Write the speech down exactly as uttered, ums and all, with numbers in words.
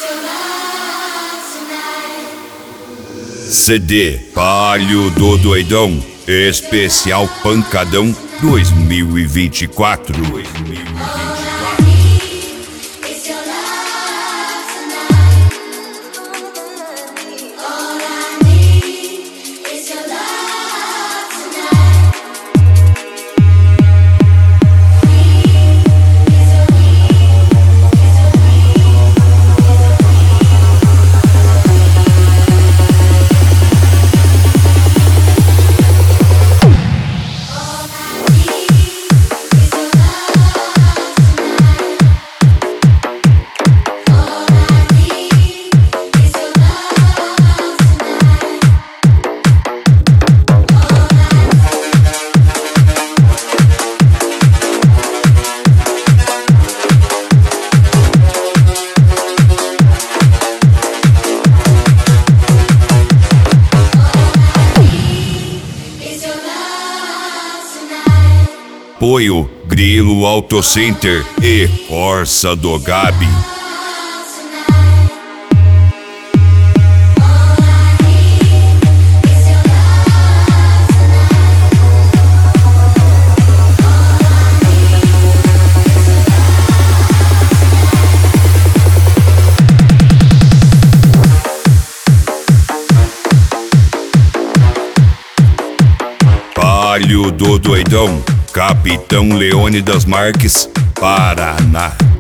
C D Palio do Doidão Especial Pancadão dois mil e vinte e quatro. Apoio Grilo Auto Center e Corsa do Gabi. Palio do Doidão, Capitão Leônidas Marques, Paraná.